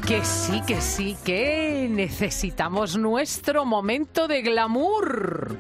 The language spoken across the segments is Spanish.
Que sí, que necesitamos nuestro momento de glamour.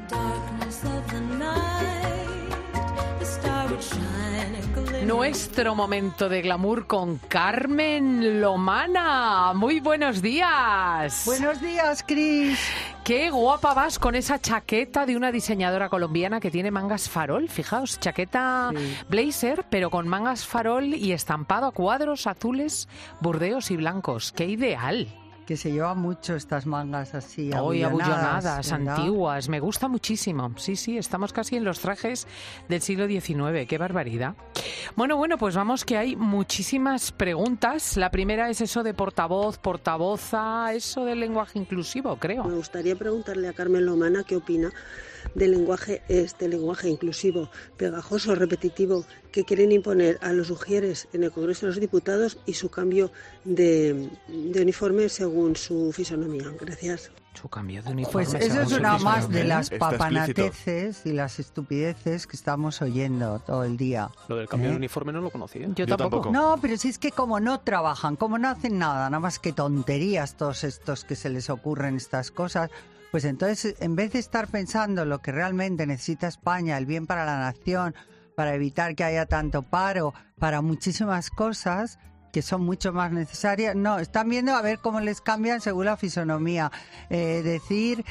Nuestro momento de glamour con Carmen Lomana. Muy buenos días. Buenos días, Cris. Qué guapa vas con esa chaqueta de una diseñadora colombiana que tiene mangas farol. Fijaos, chaqueta blazer, pero con mangas farol y estampado a cuadros azules, burdeos y blancos. ¡Qué ideal! Que se lleva mucho estas mangas así, abullonadas, antiguas. Me gusta muchísimo. Sí, estamos casi en los trajes del siglo XIX. ¡Qué barbaridad! Bueno, pues vamos, que hay muchísimas preguntas. La primera es eso de portavoz, portavoza, eso del lenguaje inclusivo, creo. Me gustaría preguntarle a Carmen Lomana qué opina del lenguaje inclusivo, pegajoso, repetitivo, que quieren imponer a los ujieres en el Congreso de los Diputados y su cambio de uniforme según su fisonomía. Gracias. Su cambio de uniforme. Pues eso es una más de las papanateces y las estupideces que estamos oyendo todo el día. Lo del cambio de uniforme no lo conocía. Yo tampoco. No, pero si es que como no trabajan, como no hacen nada más que tonterías todos estos que se les ocurren estas cosas, pues entonces en vez de estar pensando lo que realmente necesita España, el bien para la nación, para evitar que haya tanto paro, para muchísimas cosas que son mucho más necesarias, no, están viendo a ver cómo les cambian según la fisonomía. Decir,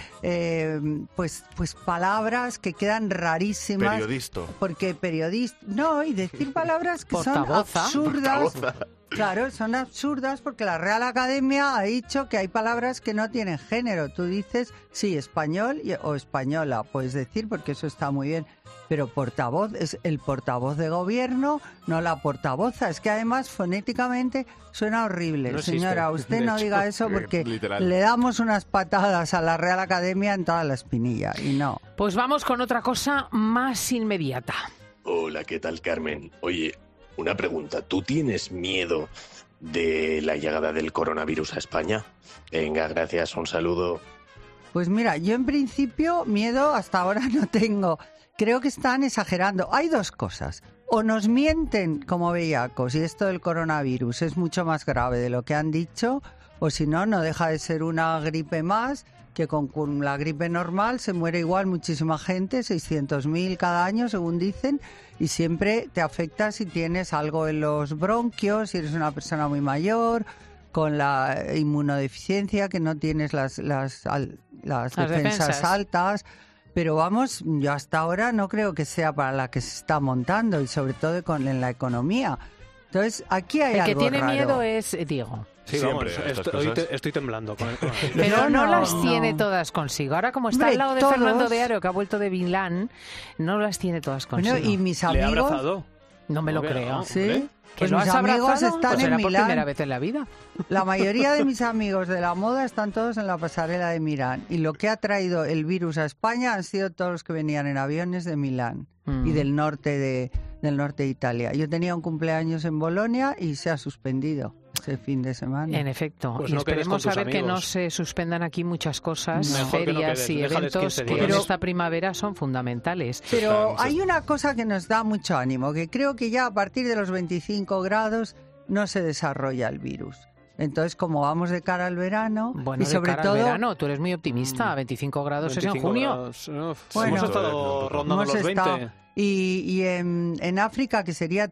pues palabras que quedan rarísimas. Periodista. Porque periodista, no, y decir palabras que son absurdas. Claro, son absurdas porque la Real Academia ha dicho que hay palabras que no tienen género. Tú dices, sí, español o española, puedes decir, porque eso está muy bien. Pero portavoz es el portavoz de gobierno, no la portavoza. Es que además fonéticamente suena horrible. No Señora, existe, usted no diga eso porque literal. Le damos unas patadas a la Real Academia en toda la espinilla y no. Pues vamos con otra cosa más inmediata. Hola, ¿qué tal, Carmen? Oye, una pregunta. ¿Tú tienes miedo de la llegada del coronavirus a España? Venga, gracias, un saludo. Pues mira, yo en principio miedo hasta ahora no tengo. Creo que están exagerando. Hay dos cosas. O nos mienten como bellacos y esto del coronavirus es mucho más grave de lo que han dicho, o si no, no deja de ser una gripe más, que con la gripe normal se muere igual muchísima gente, 600.000 cada año, según dicen, y siempre te afecta si tienes algo en los bronquios, si eres una persona muy mayor, con la inmunodeficiencia, que no tienes las defensas altas. Pero vamos, yo hasta ahora no creo que sea para la que se está montando y sobre todo en la economía. Entonces, aquí hay algo raro. El que tiene miedo es Diego. Sí, siempre, vamos, estoy temblando con el coronavirus. Pero no las tiene todas consigo. Ahora, como está al lado de Fernando de Aro, que ha vuelto de Milán, no las tiene todas consigo. Bueno, y mis amigos... ¿Le ha abrazado? No me lo creo. ¿Sí? ¿Que Pues lo mis has amigos abrazado? están Pues en será por Milán. primera vez en la vida. La mayoría de mis amigos de la moda están todos en la pasarela de Milán. Y lo que ha traído el virus a España han sido todos los que venían en aviones de Milán y del norte de Italia. Yo tenía un cumpleaños en Bolonia y se ha suspendido ese fin de semana. En efecto. Pues y no quedes con esperemos tus a ver que no amigos. se suspendan aquí muchas cosas, Mejor que no ferias quedes, y déjales eventos 15 que en días. esta primavera son fundamentales. Pero hay una cosa que nos da mucho ánimo, que creo que ya a partir de los 25 grados no se desarrolla el virus. Entonces, como vamos de cara al verano, Bueno, y sobre de cara todo al verano, tú eres muy optimista. 25 grados es en junio. Grados, Bueno, hemos estado rondando hemos los 20. estado- Y en África, que sería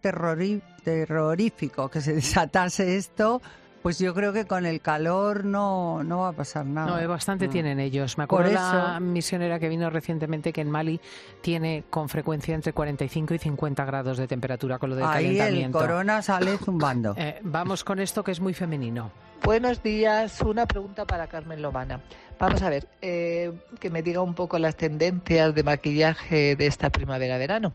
terrorífico que se desatase esto, pues yo creo que con el calor no va a pasar nada. No, bastante tienen ellos. Me acuerdo Por la eso- misionera que vino recientemente que en Mali tiene con frecuencia entre 45 y 50 grados de temperatura con lo del Ahí el calentamiento. corona sale zumbando. Vamos con esto que es muy femenino. Buenos días, una pregunta para Carmen Lomana. Vamos a ver, que me diga un poco las tendencias de maquillaje de esta primavera-verano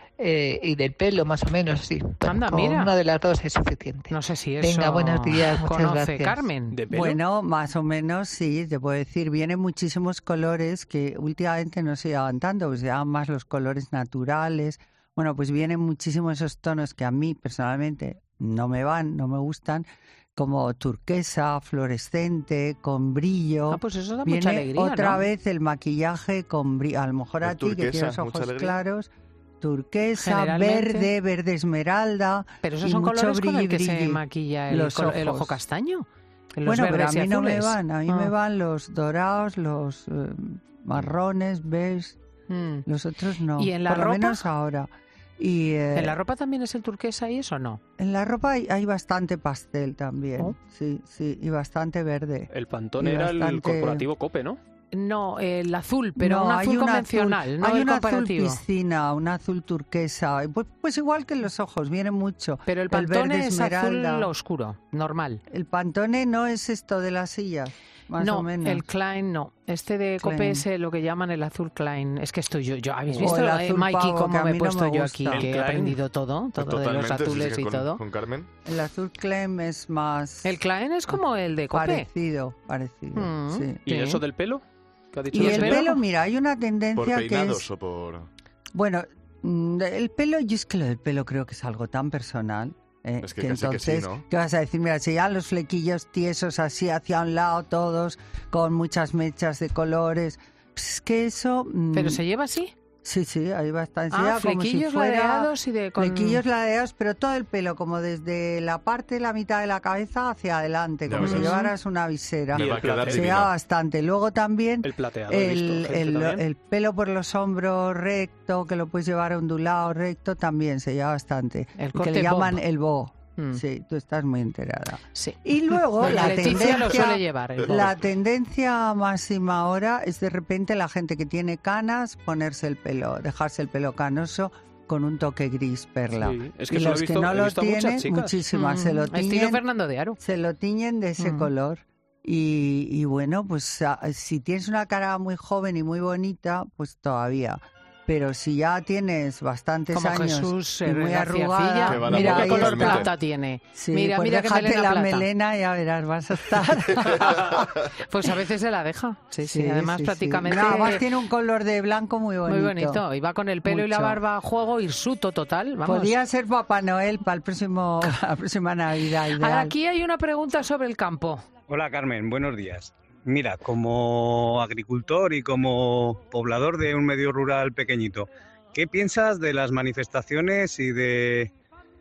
y del pelo, más o menos, sí. Anda, Con mira. una de las dos es suficiente. No sé si eso Venga, buenos días, muchas conoce gracias. Carmen. ¿De pelo? Bueno, más o menos sí, te puedo decir, vienen muchísimos colores que últimamente no se llevan tanto, pues se llevan más los colores naturales. Bueno, pues vienen muchísimos esos tonos que a mí personalmente no me van, no me gustan, como turquesa, fluorescente, con brillo. Ah, pues eso da Viene mucha alegría, otra ¿no? vez el maquillaje con brillo. A lo mejor a ti, que turquesa, tienes mucha ojos alegría. claros, turquesa, Generalmente. verde esmeralda. Pero esos y son mucho colores con el que se brilli, maquilla los el ojo ojos. castaño. Los Bueno, pero a verdes y mí no me azules. van. A mí me van los dorados, los marrones, beige. Los otros no. ¿Y en la por lo ropa? menos ahora. Y, ¿En la ropa también es el turquesa y eso no? en la ropa hay bastante pastel también. Oh. Sí, y bastante verde. El Pantone Y era el bastante- corporativo Cope, ¿no? No, el azul, pero No, un hay azul un convencional, no hay el un azul comparativo. piscina, un azul turquesa. Pues igual que en los ojos, viene mucho. Pero el verde Pantone es esmeralda. azul oscuro, normal. El Pantone no es esto de las sillas, más no, o menos. el Klein no. Este de Cope Klein. es lo que llaman el azul Klein. Es que estoy yo ¿habéis O visto, el azul Mikey, pavo, cómo que a me he mí no puesto me yo gusta. aquí? ¿El Que he Klein? aprendido todo de los Totalmente, sí, azules sí, y todo. con Carmen. El azul Clem es más El Klein es como el de Cope. parecido, sí. ¿Y Sí. eso del pelo? ¿Qué ha dicho Y la el señora? pelo, mira, hay una ¿Por tendencia que peinados es... o por...? Bueno, el pelo, yo es que lo del pelo creo que es algo tan personal. Es que que casi que sí, entonces, ¿no? ¿qué vas a decir? Mira, si ya los flequillos tiesos así hacia un lado todos, con muchas mechas de colores, pues es que eso... ¿Pero se lleva así? Sí, hay bastante. Ah, Ya como si flequillos fuera- ladeados y de... con- Flequillos ladeados, pero todo el pelo, como desde la parte de la mitad de la cabeza hacia adelante, Ya como si verás. llevaras una visera. Me Y va a el quedar plateado. Se divino. lleva bastante. Luego también El plateado, he visto gente también. el pelo por los hombros recto, que lo puedes llevar ondulado recto, también se lleva bastante. El que corte le llaman bob. el bo. Mm. Sí, tú estás muy enterada. Sí. Y luego Doña la Leticia lo tendencia, suele llevar. el bob. la tendencia máxima ahora es de repente la gente que tiene canas ponerse el pelo, dejarse el pelo canoso con un toque gris perla. Sí, es que y eso lo he los visto- que no he lo visto a muchas tienen, chicas. muchísimas, se lo Estilo tiñen, Fernando de Aro. se lo tiñen de ese color. Y bueno, pues si tienes una cara muy joven y muy bonita, pues todavía. Pero si ya tienes bastantes Como años Jesús y muy García arrugada, Arcilla. Que van a Mira poco qué color totalmente. plata tiene. sí, mira, pues mira qué déjate melena la plata. melena, ya verás, vas a estar. Pues a veces se la deja. Sí. Además, sí. prácticamente... No, además tiene un color de blanco muy bonito. Muy bonito. Y va con el pelo y la Mucho. barba a juego, hirsuto total. Vamos. Podría ser Papá Noel para el la próxima Navidad. Ideal. Ahora, aquí hay una pregunta sobre el campo. Hola Carmen, buenos días. Mira, como agricultor y como poblador de un medio rural pequeñito, ¿qué piensas de las manifestaciones y de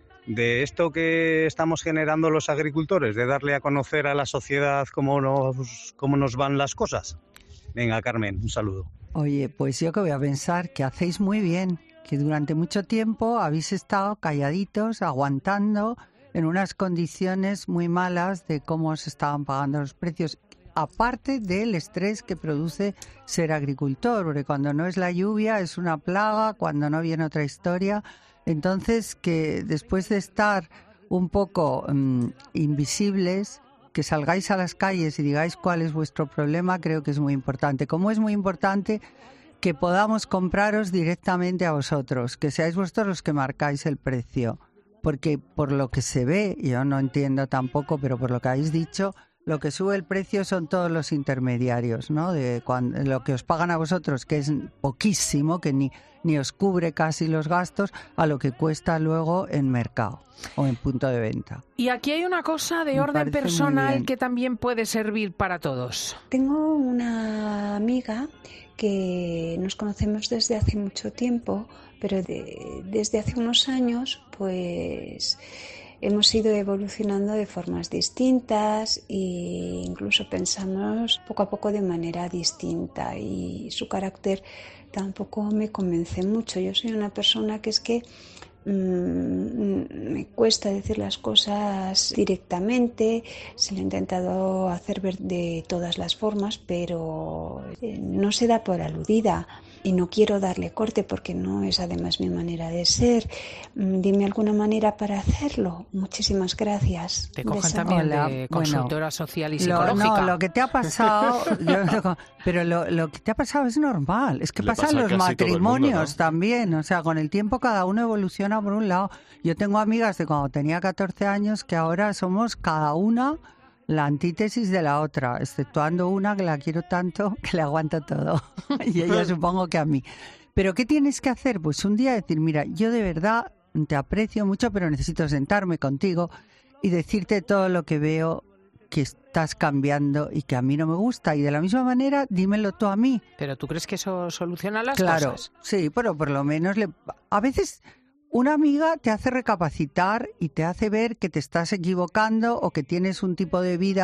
esto que estamos generando los agricultores, de darle a conocer a la sociedad cómo nos van las cosas? Venga, Carmen, un saludo. Oye, pues yo que voy a pensar que hacéis muy bien, que durante mucho tiempo habéis estado calladitos, aguantando en unas condiciones muy malas de cómo se estaban pagando los precios, aparte del estrés que produce ser agricultor, porque cuando no es la lluvia es una plaga, cuando no viene otra historia. Entonces, que después de estar un poco invisibles, que salgáis a las calles y digáis cuál es vuestro problema, creo que es muy importante. Como es muy importante que podamos compraros directamente a vosotros, que seáis vosotros los que marcáis el precio. Porque por lo que se ve, yo no entiendo tampoco, pero por lo que habéis dicho, lo que sube el precio son todos los intermediarios, ¿no? De lo que os pagan a vosotros, que es poquísimo, que ni os cubre casi los gastos, a lo que cuesta luego en mercado o en punto de venta. Y aquí hay una cosa de Me orden parece muy personal bien. que también puede servir para todos. Tengo una amiga que nos conocemos desde hace mucho tiempo, pero desde hace unos años pues hemos ido evolucionando de formas distintas e incluso pensamos poco a poco de manera distinta y su carácter tampoco me convence mucho. Yo soy una persona que es que me cuesta decir las cosas directamente, se lo he intentado hacer ver de todas las formas, pero no se da por aludida y no quiero darle corte porque no es además mi manera de ser. Dime alguna manera para hacerlo. Muchísimas gracias. Te cogen Besos. también Hola, de bueno, consultora social y psicológica. No, lo que te ha pasado, pero lo que te ha pasado es normal. Es que Le pasa pasa en a los casi todo el mundo, matrimonios ¿no? también. O sea, con el tiempo cada uno evoluciona por un lado. Yo tengo amigas de cuando tenía 14 años que ahora somos cada una la antítesis de la otra, exceptuando una que la quiero tanto que le aguanto todo. Y ella supongo que a mí. Pero ¿qué tienes que hacer? Pues un día decir, mira, yo de verdad te aprecio mucho, pero necesito sentarme contigo y decirte todo lo que veo que estás cambiando y que a mí no me gusta. Y de la misma manera, dímelo tú a mí. ¿Pero tú crees que eso soluciona las Claro, cosas? sí, pero por lo menos a veces una amiga te hace recapacitar y te hace ver que te estás equivocando o que tienes un tipo de vida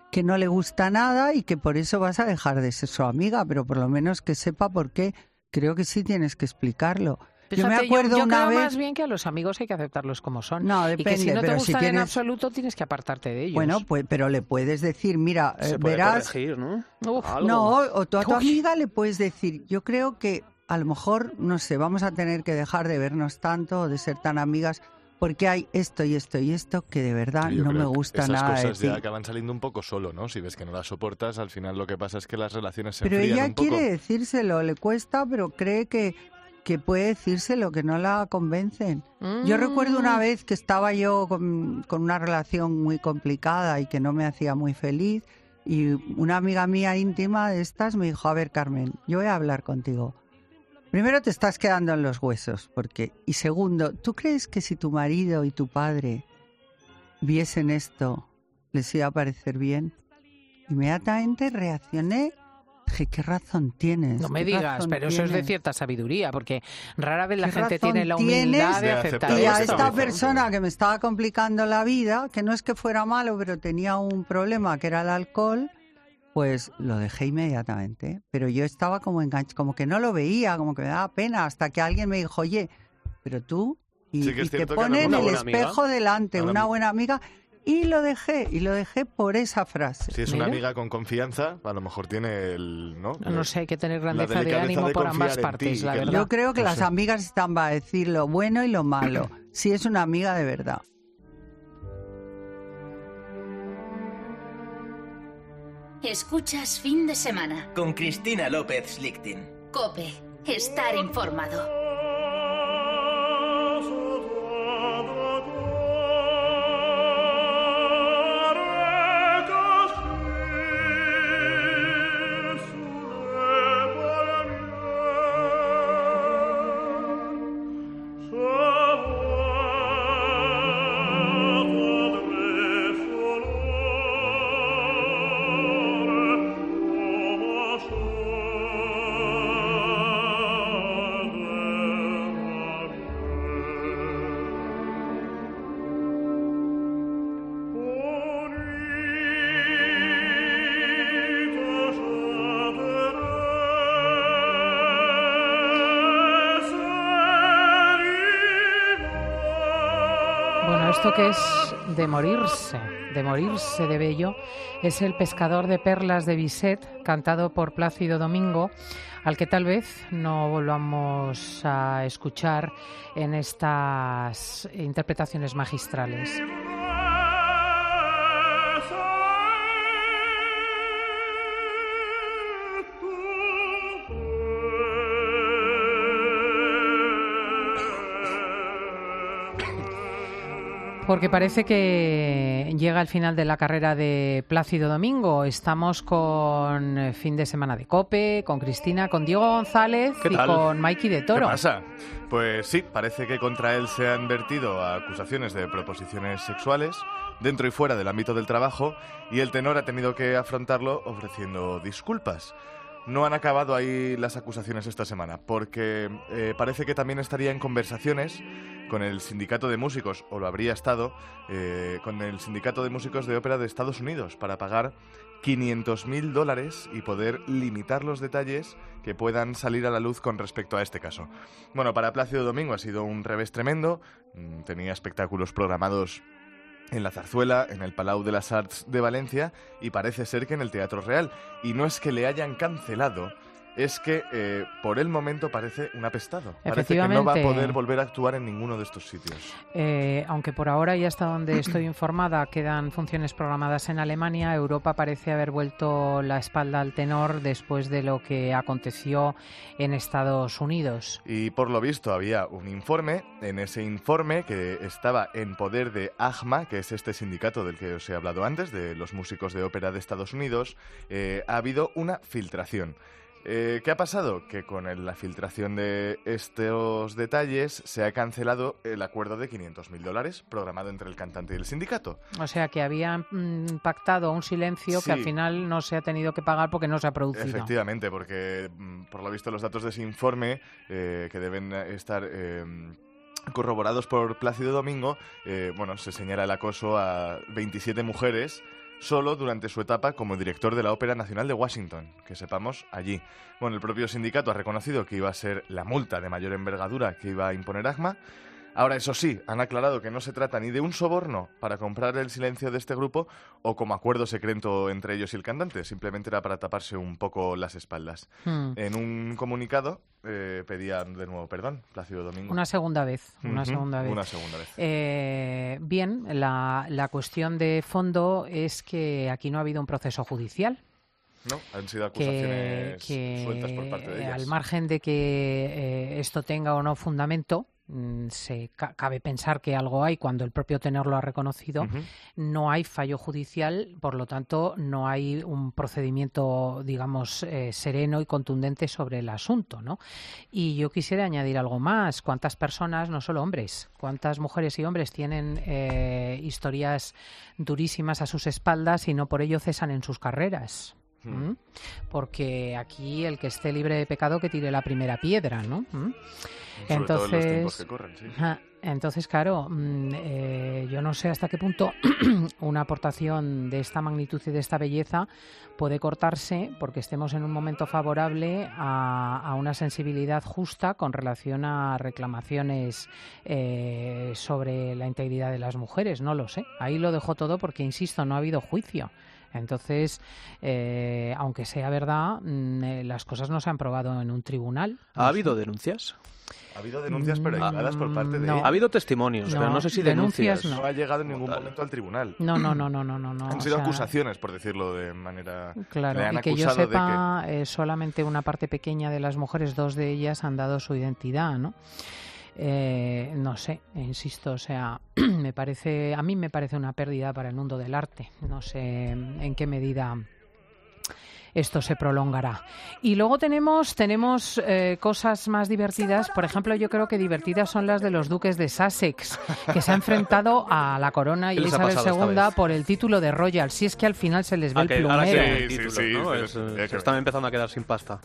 que no le gusta nada y que por eso vas a dejar de ser su amiga, pero por lo menos que sepa por qué. Creo que sí tienes que explicarlo. Fíjate, yo me acuerdo yo una creo vez... más bien que a los amigos hay que aceptarlos como son. No, depende, y que si no te pero gustan si tienes... en absoluto tienes que apartarte de ellos. Bueno, pues, pero le puedes decir, mira, Se puede verás... corregir, ¿no? Uf, No, o tú a tu Uy. amiga le puedes decir, yo creo que a lo mejor, no sé, vamos a tener que dejar de vernos tanto o de ser tan amigas porque hay esto y esto y esto que de verdad Yo no me creo que gusta esas nada cosas de ti. ya acaban saliendo un poco solo, ¿no? Si ves que no las soportas, al final lo que pasa es que las relaciones se Pero enfrían ella un poco. quiere decírselo, le cuesta, pero cree que puede decírselo, que no la convencen. Yo recuerdo una vez que estaba yo con una relación muy complicada y que no me hacía muy feliz, y una amiga mía íntima de estas me dijo, a ver, Carmen, yo voy a hablar contigo. Primero, te estás quedando en los huesos, y segundo, ¿tú crees que si tu marido y tu padre viesen esto, les iba a parecer bien? Inmediatamente reaccioné. Dije, ¿qué razón tienes? No me ¿Qué digas, razón pero eso es de tienes? cierta sabiduría, porque rara vez la ¿Qué gente razón tiene la tienes humildad de de aceptar aceptar Y a esto? esta Razón, persona que me estaba complicando la vida, que no es que fuera malo, pero tenía un problema que era el alcohol, pues lo dejé inmediatamente. Pero yo estaba como enganchada, como que no lo veía, como que me daba pena, hasta que alguien me dijo, oye, pero tú, y, Sí que es y te cierto que ponen una el buena amiga, espejo delante, una- una buena amiga, y lo dejé por esa frase. Si es una Mira. amiga con confianza, a lo mejor tiene el... No sé, hay que tener La grandeza de delicadeza ánimo de por confiar ambas en partes, ti, la que verdad. Yo creo que No las sé. amigas están para decir lo bueno y lo malo, si es una amiga de verdad. Escuchas Fin de Semana. Con Cristina López Lichtin. COPE. Estar informado. Bueno, esto que es de morirse de bello, es El pescador de perlas de Bizet, cantado por Plácido Domingo, al que tal vez no volvamos a escuchar en estas interpretaciones magistrales. Porque parece que llega el final de la carrera de Plácido Domingo. Estamos con Fin de Semana de COPE, con Cristina, con Diego González ¿Qué y tal? con Maiki de Toro. ¿Qué pasa? Pues sí, parece que contra él se han vertido acusaciones de proposiciones sexuales dentro y fuera del ámbito del trabajo y el tenor ha tenido que afrontarlo ofreciendo disculpas. No han acabado ahí las acusaciones esta semana, porque parece que también estaría en conversaciones con el sindicato de músicos, o lo habría estado, con el sindicato de músicos de ópera de Estados Unidos para pagar $500.000 y poder limitar los detalles que puedan salir a la luz con respecto a este caso. Bueno, para Plácido Domingo ha sido un revés tremendo, tenía espectáculos programados en la Zarzuela, en el Palau de las Arts de Valencia y parece ser que en el Teatro Real. Y no es que le hayan cancelado, es que por el momento parece un apestado. Parece que no va a poder volver a actuar en ninguno de estos sitios. Aunque por ahora, y hasta donde estoy informada, quedan funciones programadas en Alemania, Europa parece haber vuelto la espalda al tenor después de lo que aconteció en Estados Unidos. Y por lo visto había un informe, en ese informe que estaba en poder de AGMA, que es este sindicato del que os he hablado antes, de los músicos de ópera de Estados Unidos, ha habido una filtración. ¿Qué ha pasado? Que con la filtración de estos detalles se ha cancelado el acuerdo de $500.000 programado entre el cantante y el sindicato. O sea que habían pactado un silencio Sí. que al final no se ha tenido que pagar porque no se ha producido. Efectivamente, porque por lo visto los datos de ese informe que deben estar corroborados por Plácido Domingo, se señala el acoso a 27 mujeres solo durante su etapa como director de la Ópera Nacional de Washington, que sepamos allí. Bueno, el propio sindicato ha reconocido que iba a ser la multa de mayor envergadura que iba a imponer ACMA. Ahora, eso sí, han aclarado que no se trata ni de un soborno para comprar el silencio de este grupo o como acuerdo secreto entre ellos y el cantante, simplemente era para taparse un poco las espaldas. En un comunicado pedían de nuevo perdón, Plácido Domingo. Una segunda vez. Una segunda vez. Bien, la cuestión de fondo es que aquí no ha habido un proceso judicial. No, han sido acusaciones sueltas por parte de ellas. Al margen de que esto tenga o no fundamento, cabe pensar que algo hay cuando el propio tenor lo ha reconocido. No hay fallo judicial, por lo tanto no hay un procedimiento, digamos, sereno y contundente sobre el asunto, ¿no? Y yo quisiera añadir algo más. ¿Cuántas personas, no solo hombres, cuántas mujeres y hombres tienen historias durísimas a sus espaldas y no por ello cesan en sus carreras? Porque aquí el que esté libre de pecado que tire la primera piedra, ¿no? Sobre todo en los tiempos que corren, sí. Entonces, claro, yo no sé hasta qué punto una aportación de esta magnitud y de esta belleza puede cortarse porque estemos en un momento favorable a una sensibilidad justa con relación a reclamaciones sobre la integridad de las mujeres. No lo sé. Ahí lo dejo todo porque, insisto, no ha habido juicio. Entonces, aunque sea verdad, las cosas no se han probado en un tribunal. ¿Ha habido denuncias? Ha habido denuncias, pero aisladas por parte de... Ha habido testimonios, pero no sé si denuncias. No ha llegado en ningún momento al tribunal. No. Han sido acusaciones, por decirlo de manera... Claro, y que yo sepa, solamente una parte pequeña de las mujeres, 2 de ellas, han dado su identidad, ¿no? No sé, insisto, o sea, a mí me parece una pérdida para el mundo del arte. No sé en qué medida esto se prolongará. Y luego tenemos cosas más divertidas. Por ejemplo, yo creo que divertidas son las de los duques de Sussex, que se ha enfrentado a la corona y Isabel II por el título de Royal. Si es que al final se les ve el plumero. Se están empezando a quedar sin pasta.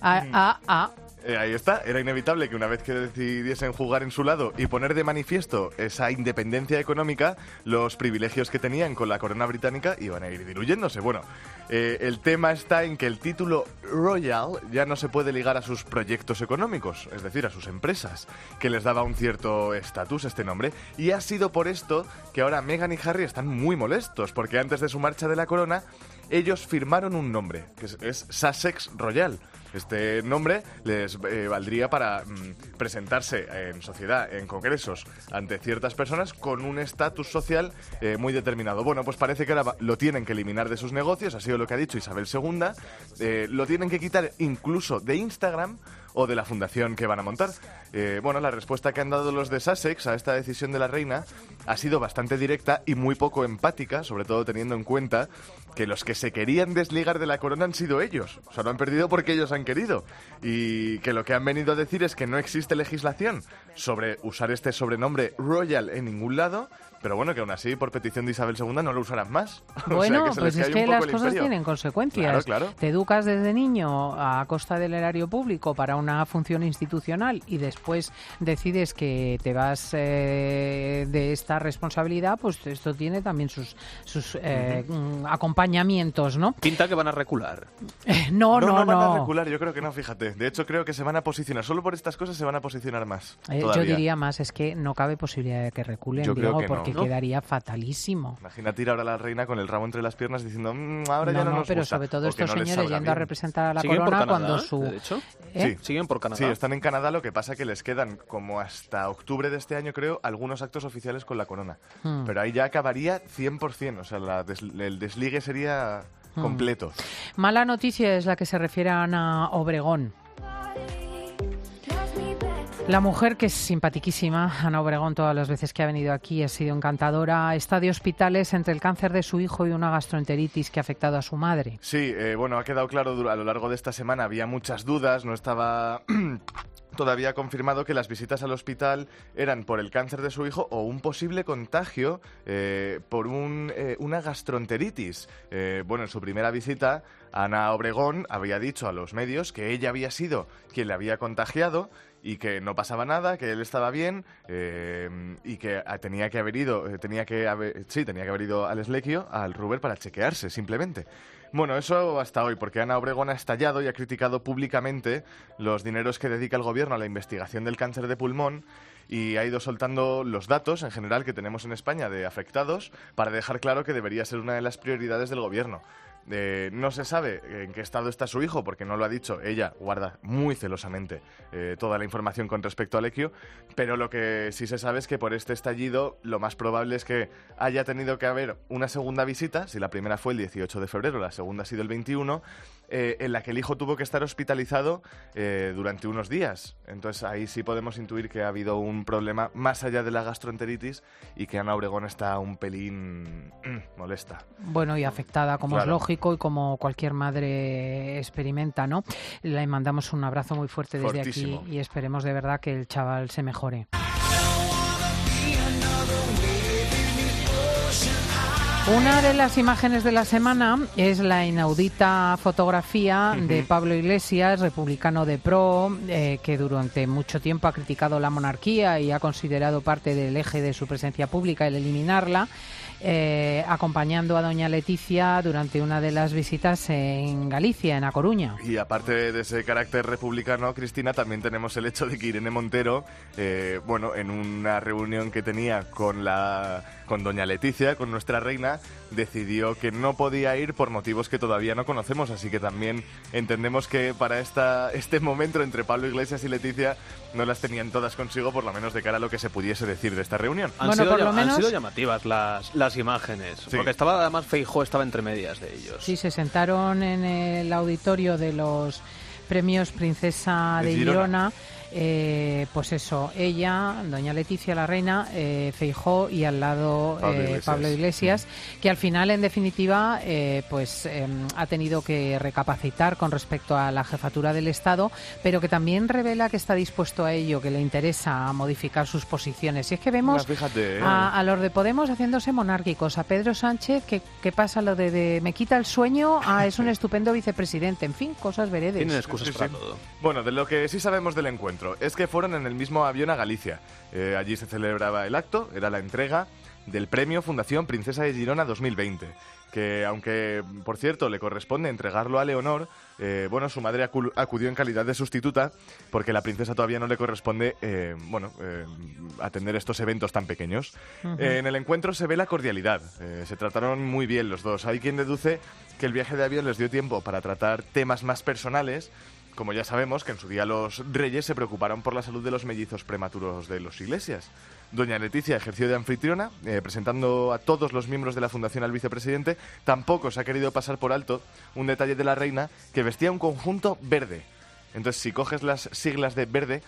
Ahí está, era inevitable que una vez que decidiesen jugar en su lado y poner de manifiesto esa independencia económica, los privilegios que tenían con la corona británica iban a ir diluyéndose. Bueno, el tema está en que el título Royal ya no se puede ligar a sus proyectos económicos, es decir, a sus empresas, que les daba un cierto estatus este nombre, y ha sido por esto que ahora Meghan y Harry están muy molestos, porque antes de su marcha de la corona, ellos firmaron un nombre, que es Sussex Royal. Este nombre les valdría para presentarse en sociedad, en congresos, ante ciertas personas con un estatus social muy determinado. Bueno, pues parece que ahora lo tienen que eliminar de sus negocios, ha sido lo que ha dicho Isabel II. Lo tienen que quitar incluso de Instagram o de la fundación que van a montar. Bueno, la respuesta que han dado los de Sussex a esta decisión de la reina ha sido bastante directa y muy poco empática, sobre todo teniendo en cuenta que los que se querían desligar de la corona han sido ellos. O sea, lo han perdido porque ellos han querido. Y que lo que han venido a decir es que no existe legislación sobre usar este sobrenombre Royal en ningún lado, pero bueno, que aún así, por petición de Isabel II, no lo usarán más. Bueno, o sea, pues es que las cosas tienen consecuencias. Claro. Te educas desde niño a costa del erario público para una función institucional y después decides que te vas de esta responsabilidad, pues esto tiene también sus acompañamientos, ¿no? Pinta que van a recular. No van a recular, yo creo que no, fíjate. De hecho, creo que se van a posicionar. Solo por estas cosas se van a posicionar más. Yo diría más, es que no cabe posibilidad de que reculen, yo creo que porque quedaría fatalísimo. Imagínate ir ahora a la reina con el rabo entre las piernas diciendo ahora ya no nos pero gusta, sobre todo estos señores yendo a representar a la corona Canadá, cuando su... De hecho, sí, siguen por Canadá. Sí, están en Canadá, lo que pasa que les quedan como hasta octubre de este año, creo, algunos actos oficiales con la corona. Pero ahí ya acabaría 100%, o sea, el desligue sería completo. Mala noticia es la que se refiere a Ana Obregón. La mujer, que es simpatiquísima, Ana Obregón, todas las veces que ha venido aquí ha sido encantadora, está de hospitales entre el cáncer de su hijo y una gastroenteritis que ha afectado a su madre. Sí, bueno, ha quedado claro a lo largo de esta semana, había muchas dudas, no estaba... todavía confirmado que las visitas al hospital eran por el cáncer de su hijo o un posible contagio por una gastroenteritis. Bueno, en su primera visita, Ana Obregón había dicho a los medios que ella había sido quien le había contagiado y que no pasaba nada, que él estaba bien y que tenía que haber ido al Eslequio, al Ruber, para chequearse, simplemente. Bueno, eso hasta hoy, porque Ana Obregón ha estallado y ha criticado públicamente los dineros que dedica el gobierno a la investigación del cáncer de pulmón y ha ido soltando los datos, en general, que tenemos en España de afectados para dejar claro que debería ser una de las prioridades del gobierno. No se sabe en qué estado está su hijo, porque no lo ha dicho. Ella guarda muy celosamente toda la información con respecto a Lequio, pero lo que sí se sabe es que por este estallido lo más probable es que haya tenido que haber una segunda visita, si la primera fue el 18 de febrero, la segunda ha sido el 21, en la que el hijo tuvo que estar hospitalizado durante unos días. Entonces ahí sí podemos intuir que ha habido un problema más allá de la gastroenteritis y que Ana Obregón está un pelín molesta. Bueno, y afectada, como claro. Es lógico y como cualquier madre experimenta, ¿no? Le mandamos un abrazo muy fuerte desde Fortísimo. aquí y esperemos de verdad que el chaval se mejore. Una de las imágenes de la semana es la inaudita fotografía de Pablo Iglesias, republicano de pro, que durante mucho tiempo ha criticado la monarquía y ha considerado parte del eje de su presencia pública el eliminarla, acompañando a doña Leticia durante una de las visitas en Galicia, en A Coruña. Y aparte de ese carácter republicano, Cristina, también tenemos el hecho de que Irene Montero, en una reunión que tenía con doña Leticia, con nuestra reina, decidió que no podía ir por motivos que todavía no conocemos, así que también entendemos que para este momento entre Pablo Iglesias y Leticia no las tenían todas consigo, por lo menos de cara a lo que se pudiese decir de esta reunión. Han sido llamativas las imágenes, sí. Porque además Feijóo estaba entre medias de ellos. Sí, se sentaron en el auditorio de los premios Princesa de Girona. Pues eso, ella, doña Leticia, la reina, Feijóo y al lado Pablo Iglesias, que al final, en definitiva, ha tenido que recapacitar con respecto a la jefatura del Estado, pero que también revela que está dispuesto a ello, que le interesa modificar sus posiciones. Y es que vemos a los de Podemos haciéndose monárquicos, a Pedro Sánchez, que pasa lo de me quita el sueño, es un estupendo vicepresidente, en fin, cosas veredes. Tienen excusas para todo. Bueno, de lo que sí sabemos del encuentro es que fueron en el mismo avión a Galicia. Allí se celebraba el acto, era la entrega del premio Fundación Princesa de Girona 2020, que aunque, por cierto, le corresponde entregarlo a Leonor, su madre acudió en calidad de sustituta porque a la princesa todavía no le corresponde atender estos eventos tan pequeños. En el encuentro se ve la cordialidad, se trataron muy bien los dos. Hay quien deduce que el viaje de avión les dio tiempo para tratar temas más personales, como ya sabemos que en su día los reyes se preocuparon por la salud de los mellizos prematuros de los Iglesias. Doña Leticia ejerció de anfitriona, presentando a todos los miembros de la fundación al vicepresidente. Tampoco se ha querido pasar por alto un detalle de la reina, que vestía un conjunto verde. Entonces, si coges las siglas de verde,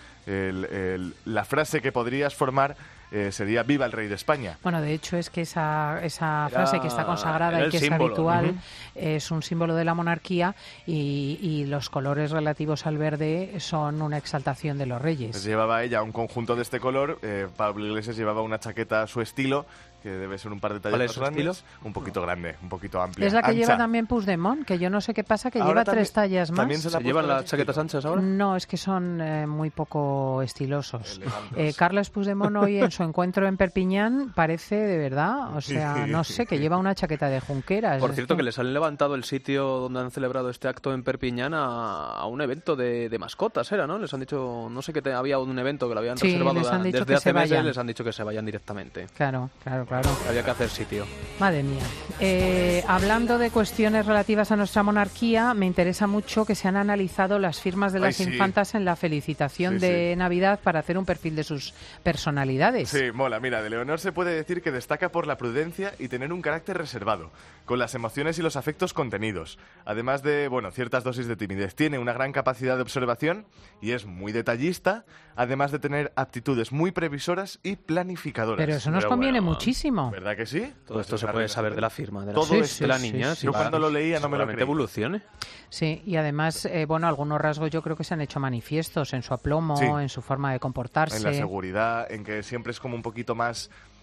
la frase que podrías formar sería «Viva el rey de España». Bueno, de hecho es que esa frase que está consagrada y que símbolo. Es habitual es un símbolo de la monarquía y los colores relativos al verde son una exaltación de los reyes. Pues llevaba ella un conjunto de este color, Pablo Iglesias llevaba una chaqueta a su estilo, que debe ser un par de tallas más grandes, un poquito grande, un poquito amplia. Es la que ancha. lleva también Puigdemont, que yo no sé qué pasa, que ahora lleva 3 tallas más. ¿También se llevan las chaquetas anchas ahora? No, es que son muy poco estilosos. Carles Puigdemont hoy en su encuentro en Perpiñán parece de verdad, o sea, no sé, que lleva una chaqueta de Junqueras. Por cierto, que les han levantado el sitio donde han celebrado este acto en Perpiñán a un evento de mascotas, ¿era, no? Les han dicho, no sé, que había un evento que lo habían reservado desde hace meses, les han dicho que se vayan directamente. Claro. Había que hacer sitio. Madre mía. Hablando de cuestiones relativas a nuestra monarquía, me interesa mucho que se han analizado las firmas de las infantas en la felicitación de Navidad para hacer un perfil de sus personalidades. Sí, mola. Mira, de Leonor se puede decir que destaca por la prudencia y tener un carácter reservado, con las emociones y los afectos contenidos. Además de, ciertas dosis de timidez. Tiene una gran capacidad de observación y es muy detallista, además de tener aptitudes muy previsoras y planificadoras. Pero eso nos conviene muchísimo. ¿Verdad que sí? Todo esto se puede saber de la firma, de la niña. Yo cuando lo leía no me lo creí. Evolucione. Sí, y además, algunos rasgos yo creo que se han hecho manifiestos en su aplomo, en su forma de comportarse. En la seguridad, en que siempre es como un poquito más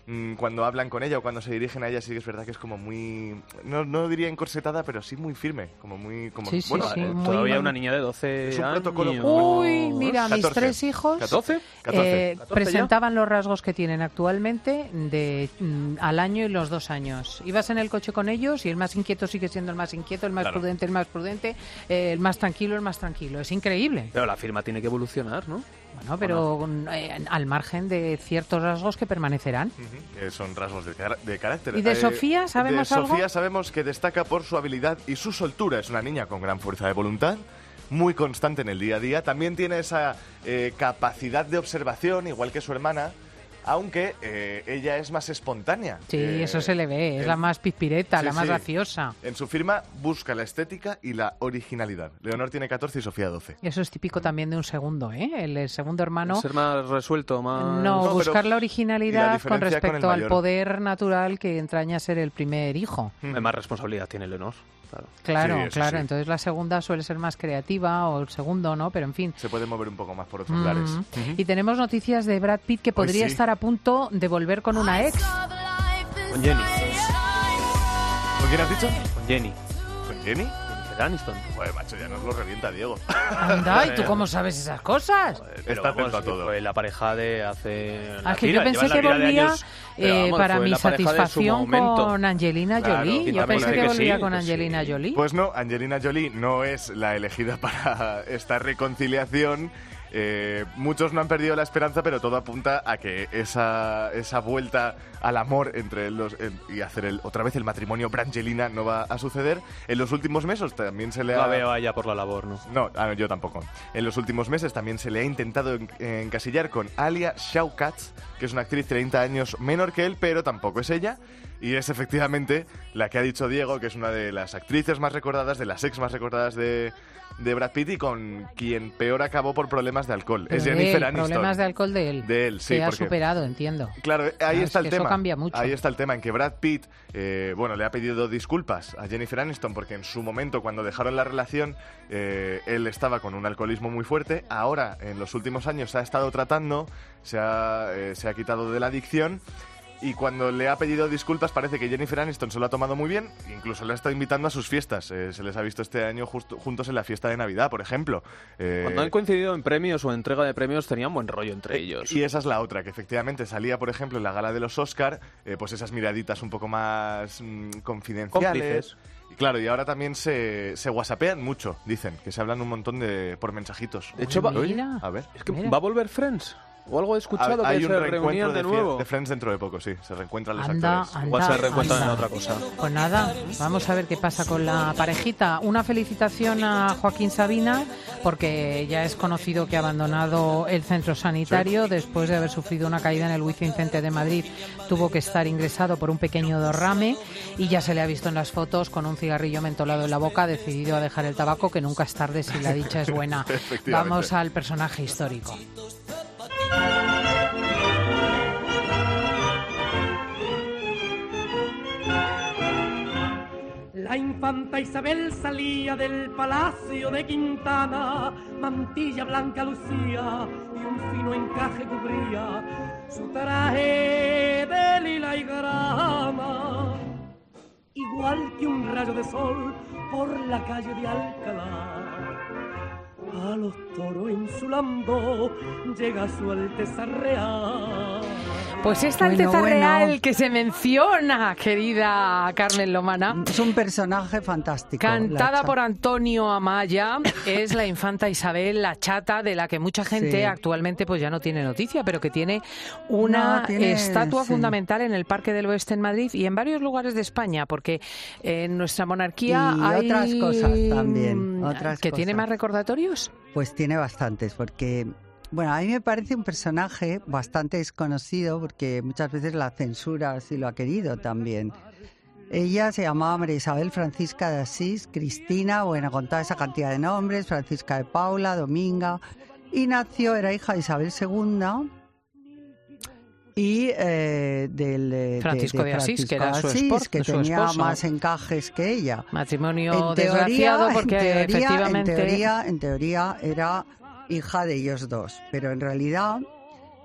cuando hablan con ella o cuando se dirigen a ella, sí que es verdad que es como muy, no diría encorsetada, pero sí muy firme, como muy, como sí, bueno, sí, muy todavía mal. una niña de 12 es un años. protocolo. Uy, mira, 14. mis 3 hijos 14 presentaban los rasgos que tienen actualmente al año y los 2 años. Ibas en el coche con ellos y el más inquieto sigue siendo el más inquieto, el más prudente, el más prudente, el más tranquilo, el más tranquilo. Es increíble. Pero la firma tiene que evolucionar, ¿no? Bueno, pero al margen de ciertos rasgos que permanecerán. Que son rasgos de carácter. ¿Y de Sofía sabemos algo? De Sofía sabemos que destaca por su habilidad y su soltura. Es una niña con gran fuerza de voluntad, muy constante en el día a día. También tiene esa capacidad de observación, igual que su hermana, aunque ella es más espontánea. Sí, eso se le ve, es la más pispireta, la más graciosa. En su firma busca la estética y la originalidad. Leonor tiene 14 y Sofía 12. Eso es típico también de un segundo, ¿eh? El segundo hermano... Ser más resuelto, más... No, buscar la originalidad con respecto al poder natural que entraña ser el primer hijo. Más responsabilidad tiene Leonor. Claro, sí. Entonces la segunda suele ser más creativa o el segundo, ¿no? Pero en fin. Se puede mover un poco más por otros lares. Y tenemos noticias de Brad Pitt que podría estar a punto de volver con una ex. Con Jenny. ¿Con quién has dicho? Con Jenny. ¿Con Jenny? Aniston. Joder, macho, ya nos lo revienta Diego. Anda, ¿y tú cómo sabes esas cosas? Está atento a todo. Fue la pareja de hace... Es que yo pensé que volvía para mi satisfacción con Angelina Jolie. Yo pensé que volvía con Angelina Jolie. Pues no, Angelina Jolie no es la elegida para esta reconciliación. Muchos no han perdido la esperanza, pero todo apunta a que esa vuelta al amor entre y hacer otra vez el matrimonio Brangelina no va a suceder. En los últimos meses también se le ha... La veo a ella por la labor, ¿no? No, yo tampoco. En los últimos meses también se le ha intentado encasillar con Alia Shawkat, que es una actriz 30 años menor que él, pero tampoco es ella. Y es efectivamente la que ha dicho Diego, que es una de las actrices más recordadas, de las ex más recordadas de Brad Pitt y con quien peor acabó por problemas de alcohol. Pero es Jennifer Aniston. Problemas de alcohol de él. De él, sí. Que ha superado, entiendo. Claro, ahí está el tema. Eso cambia mucho. Ahí está el tema, en que Brad Pitt, le ha pedido disculpas a Jennifer Aniston porque en su momento, cuando dejaron la relación, él estaba con un alcoholismo muy fuerte. Ahora, en los últimos años, se ha estado tratando, se ha quitado de la adicción. Y cuando le ha pedido disculpas parece que Jennifer Aniston se lo ha tomado muy bien, incluso le ha estado invitando a sus fiestas. Se les ha visto este año juntos en la fiesta de Navidad, por ejemplo. Cuando han coincidido en premios o entrega de premios tenían buen rollo entre ellos. Y esa es la otra, que efectivamente salía, por ejemplo, en la gala de los Oscar, pues esas miraditas un poco más confidenciales. Y claro, y ahora también se whatsappean mucho, dicen, que se hablan un montón por mensajitos. De hecho, a ver. Es que ¿va a volver Friends? ¿O algo he escuchado hay que un se reunían de nuevo? De Friends dentro de poco, sí. Se reencuentran los actores. Igual se reencuentran en otra cosa. Pues nada, vamos a ver qué pasa con la parejita. Una felicitación a Joaquín Sabina, porque ya es conocido que ha abandonado el centro sanitario después de haber sufrido una caída en el Wizzing Center de Madrid. Tuvo que estar ingresado por un pequeño derrame y ya se le ha visto en las fotos con un cigarrillo mentolado en la boca, decidido a dejar el tabaco, que nunca es tarde si la dicha es buena. Vamos al personaje histórico. La infanta Isabel salía del palacio de Quintana, mantilla blanca lucía y un fino encaje cubría su traje de lila y grana. Igual que un rayo de sol por la calle de Alcalá, a los toros insulando llega su Alteza Real. Pues esta Alteza Real que se menciona, querida Carmen Lomana, es un personaje fantástico. Cantada por Antonio Amaya, es la infanta Isabel, la chata, de la que mucha gente actualmente pues ya no tiene noticia, pero que tiene una estatua fundamental en el Parque del Oeste en Madrid y en varios lugares de España, porque en nuestra monarquía hay otras cosas también. ¿Tiene más recordatorios? Pues tiene bastantes, porque... Bueno, a mí me parece un personaje bastante desconocido porque muchas veces la censura así lo ha querido también. Ella se llamaba María Isabel Francisca de Asís, Cristina, bueno, con toda esa cantidad de nombres, Francisca de Paula, Dominga, y nació, era hija de Isabel II y del Francisco de Asís, que era su esposo, que tenía más encajes que ella. Matrimonio desgraciado porque efectivamente... En teoría era hija de ellos dos, pero en realidad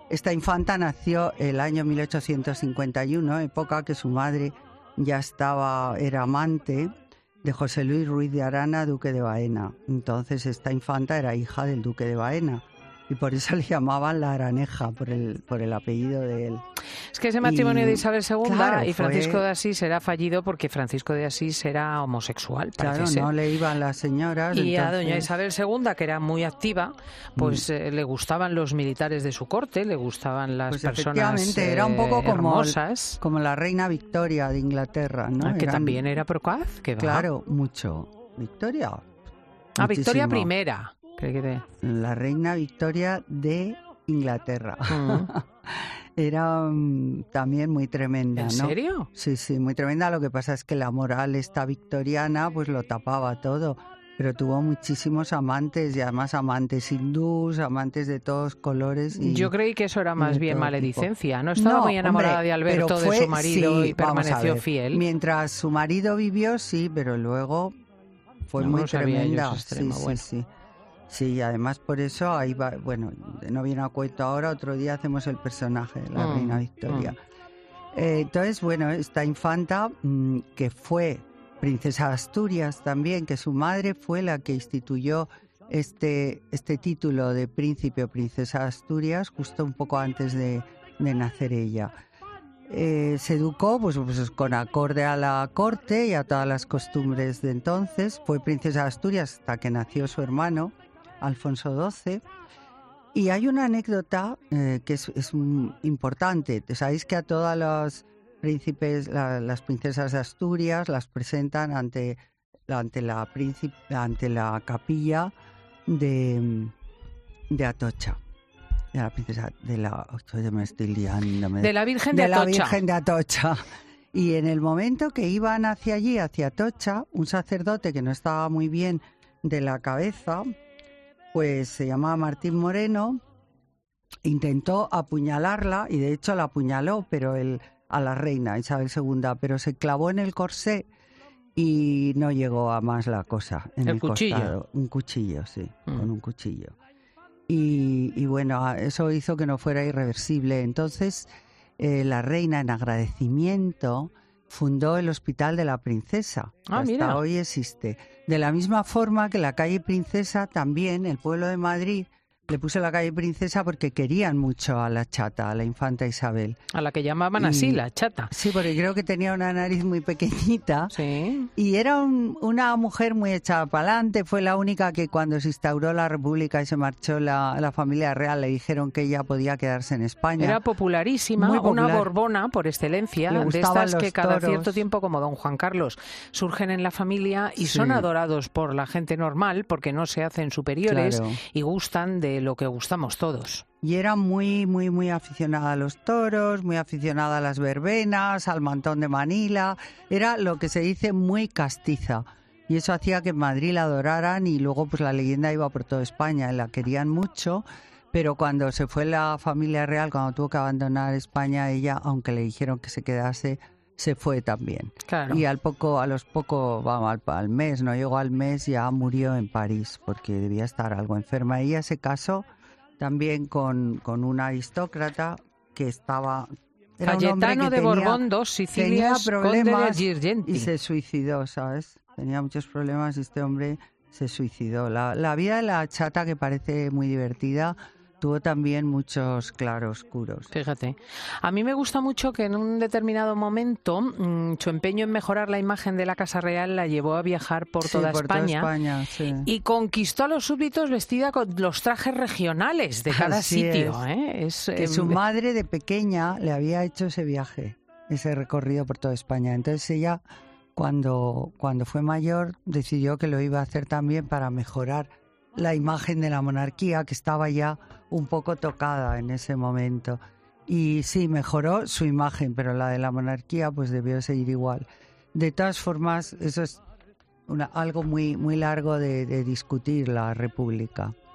Esta infanta nació el año 1851, época que su madre ya era amante de José Luis Ruiz de Arana, duque de Baena. Entonces esta infanta era hija del duque de Baena y por eso le llamaban la Araneja, por el apellido de él. Es que ese matrimonio de Isabel II y Francisco de Asís era fallido porque Francisco de Asís era homosexual, parece ser. No le iban las señoras. Y entonces... a doña Isabel II, que era muy activa, pues le gustaban los militares de su corte, le gustaban las personas era un poco hermosas. Como la reina Victoria de Inglaterra, ¿no? Que también era procaz. Claro, mucho. Victoria. Victoria I. La reina Victoria de Inglaterra. Era también muy tremenda, ¿no? ¿En serio? Sí, muy tremenda. Lo que pasa es que la moral esta victoriana pues lo tapaba todo. Pero tuvo muchísimos amantes y además amantes hindús, amantes de todos colores. Yo creí que eso era más bien maledicencia. No estaba muy enamorada de Alberto, de su marido, y permaneció fiel. Mientras su marido vivió, sí, pero luego fue muy tremenda. Sí, además por eso ahí va, bueno, no viene a cuento ahora, otro día hacemos el personaje de la reina Victoria. Entonces, bueno, esta infanta que fue princesa de Asturias también, que su madre fue la que instituyó este título de príncipe o princesa de Asturias justo un poco antes de nacer ella. Se educó pues con acorde a la corte y a todas las costumbres de entonces. Fue princesa de Asturias hasta que nació su hermano, Alfonso XII. Y hay una anécdota que es importante. Sabéis que a todas los príncipes, las princesas de Asturias las presentan ante la capilla de Atocha. De la princesa de la Virgen de Atocha. La Virgen de Atocha. Y en el momento que iban hacia allí, hacia Atocha, un sacerdote que no estaba muy bien de la cabeza, pues se llamaba Martín Moreno, intentó apuñalarla y de hecho la apuñaló, pero a la reina Isabel II, pero se clavó en el corsé y no llegó a más la cosa. En el cuchillo. Costado. Un cuchillo, sí, con un cuchillo. Y bueno, eso hizo que no fuera irreversible. Entonces, la reina, en agradecimiento, fundó el Hospital de la Princesa, que hasta hoy existe. De la misma forma que la calle Princesa también, el pueblo de Madrid, le puso la calle Princesa porque querían mucho a la chata, a la infanta Isabel. A la que llamaban así, la chata. Sí, porque creo que tenía una nariz muy pequeñita. Sí. Y era una mujer muy echada para adelante. Fue la única que cuando se instauró la República y se marchó la familia real, le dijeron que ella podía quedarse en España. Era popularísima, muy popular. Una borbona por excelencia, de estas que cada cierto tiempo, como don Juan Carlos, surgen en la familia y son adorados por la gente normal porque no se hacen superiores y gustan de lo que gustamos todos. Y era muy, muy, muy aficionada a los toros, muy aficionada a las verbenas, al mantón de Manila. Era lo que se dice muy castiza. Y eso hacía que en Madrid la adoraran y luego pues la leyenda iba por toda España. La querían mucho, pero cuando se fue la familia real, cuando tuvo que abandonar España, ella, aunque le dijeron que se quedase, se fue también. Claro. Y al mes, no llegó al mes, ya murió en París porque debía estar algo enferma. Ella se casó también con un aristócrata que estaba... Era Cayetano de Borbón, dos Sicilias, tenía problemas conde de Girgenti. Y se suicidó, ¿sabes? Tenía muchos problemas y este hombre se suicidó. La vida de la chata, que parece muy divertida, tuvo también muchos claroscuros. Fíjate. A mí me gusta mucho que en un determinado momento su empeño en mejorar la imagen de la Casa Real la llevó a viajar por toda España y conquistó a los súbditos vestida con los trajes regionales de cada sitio. Que su madre de pequeña le había hecho ese viaje, ese recorrido por toda España. Entonces ella, cuando fue mayor, decidió que lo iba a hacer también para mejorar la imagen de la monarquía, que estaba ya un poco tocada en ese momento. Y sí, mejoró su imagen, pero la de la monarquía pues debió seguir igual. De todas formas, eso es algo muy, muy largo de discutir, la República.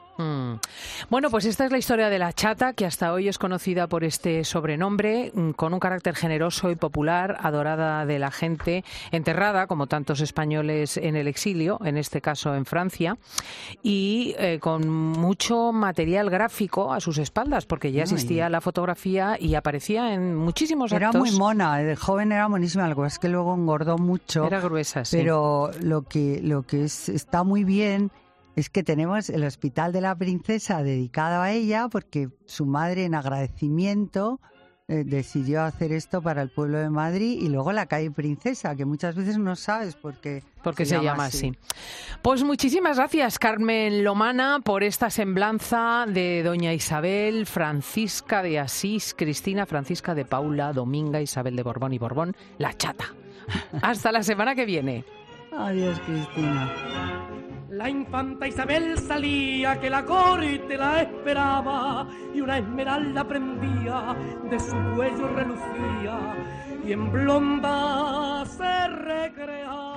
Bueno, pues esta es la historia de la chata, que hasta hoy es conocida por este sobrenombre, con un carácter generoso y popular, adorada de la gente, enterrada, como tantos españoles, en el exilio, en este caso en Francia, y con mucho material gráfico a sus espaldas, porque ya existía la fotografía y aparecía en muchísimos actos. Era muy mona, de joven era buenísima, lo que pasa es que luego engordó mucho. Era gruesa, sí. Pero lo que está muy bien es que tenemos el Hospital de la Princesa dedicado a ella, porque su madre, en agradecimiento, decidió hacer esto para el pueblo de Madrid, y luego la calle Princesa, que muchas veces no sabes por qué se llama así. Pues muchísimas gracias, Carmen Lomana, por esta semblanza de doña Isabel, Francisca de Asís, Cristina, Francisca de Paula, Dominga, Isabel de Borbón y Borbón, la chata. Hasta la semana que viene. Adiós, Cristina. La infanta Isabel salía, que la corte la esperaba, y una esmeralda prendía, de su cuello relucía, y en blonda se recreaba.